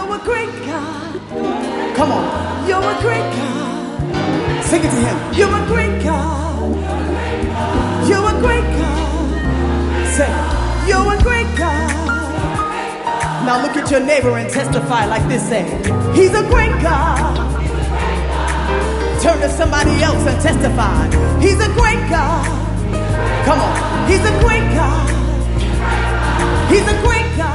You're a great God. Come on. You're a great God. Sing it to him. You're a great God. You're a great God. Say, you're a great God. Now look at your neighbor and testify like this. Say, he's a great God. Turn to somebody else and testify. He's a great God. Come on. He's a great God. He's a great God.